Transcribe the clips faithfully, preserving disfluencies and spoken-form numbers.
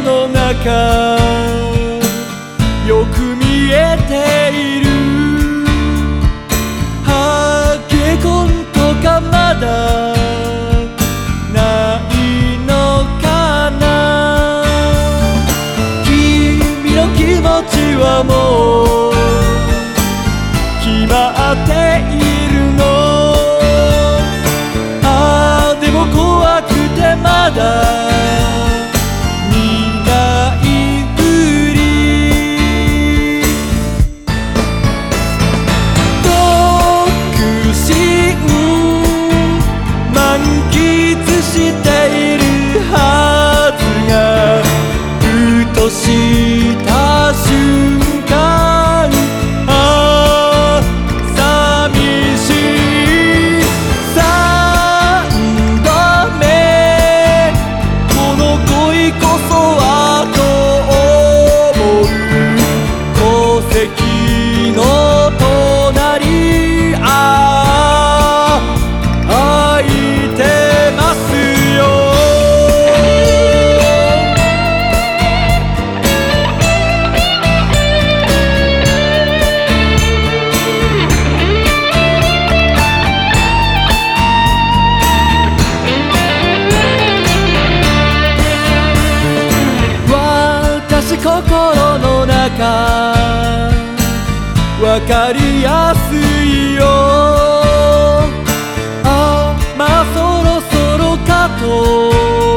の中よく見えている。ハゲコンとかまだないのかな。君の気持ちはもう決まっているの。ああでも怖くてまだした瞬間、ああ寂しい。三度目この恋こそはと思う。戸籍の隣、ああ空いてますよ。心の中わかりやすいよ。ああまあそろそろかと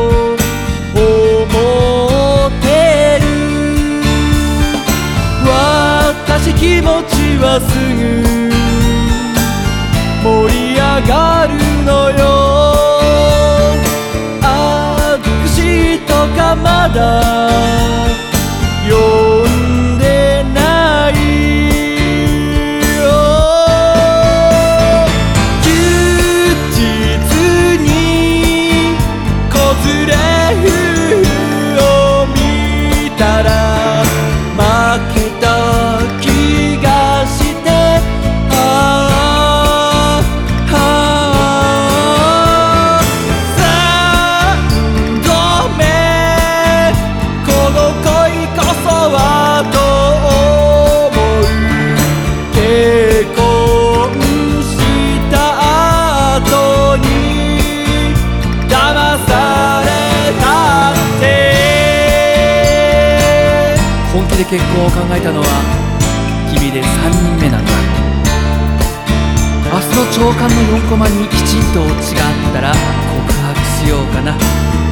思ってる。私気持ちはすぐ盛り上がるのよ。ああ独身とかまだ呼んでないよ。休日に子連れ夫婦を見たら負けた気がして、ああああ三度目この恋こそはと思う。結婚した後に騙されたって。 本気で結婚を考えたのは君でさんにんめなんだ。明日の朝刊のよんコマにきちんとオチがあったら告白しようかな。